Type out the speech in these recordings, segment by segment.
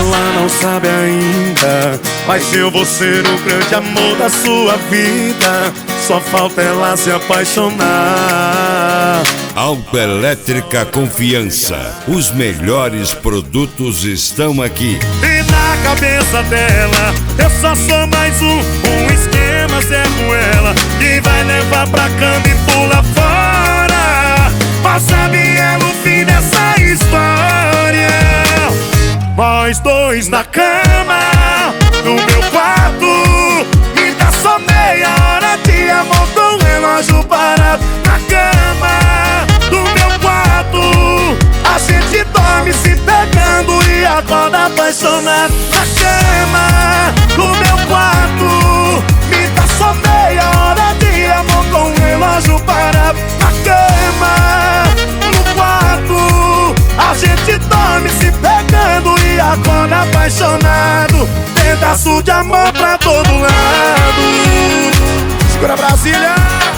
ela não sabe ainda, mas eu vou ser o grande amor da sua vida. Só falta ela se apaixonar. Autoelétrica Confiança. Os melhores produtos estão aqui. E na cabeça dela, eu só sou mais um esquema Zé Ruela, que vai levar pra cama e pula fora. Mas sabe ela o fim dessa história? Nós dois na cama, no meu quarto, me dá só meia hora de amor com o relógio parado. Na cama, do meu quarto, a gente dorme se pegando e acorda apaixonado. Na cama, do meu quarto, me dá só meia hora de amor com o relógio parado. Na cama, no quarto, a gente dorme se pegando e acorda apaixonado. Pedaço de amor pra todo lado. Segura Brasília!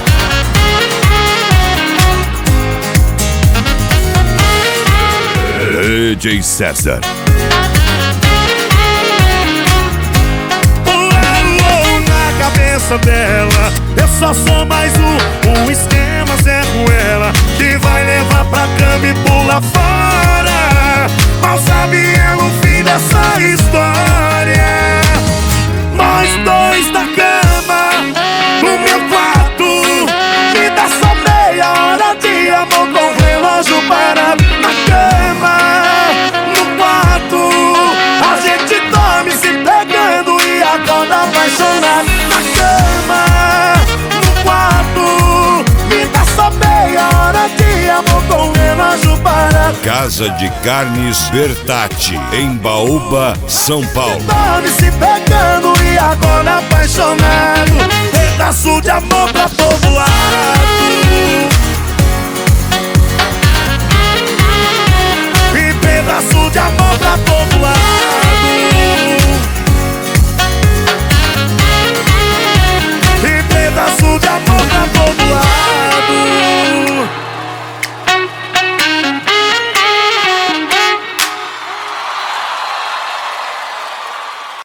DJ César. Na cabeça dela, eu só sou mais um esquema Zé Ruela, que vai levar pra cama e pula fora. Mal sabe ela o fim dessa história. Nós dois na cama, no meu quarto, me dá só meia hora de amor com o relógio parado. Na cama, no quarto, a gente dorme se pegando e acorda apaixonado. Na cama, no quarto, me dá só meia hora de amor com o relógio parado. Casa de Carnes Bertatti, em Baúba, São Paulo. Dorme se pegando e acorda apaixonado. Pedaço de amor pra todo lado. E pedaço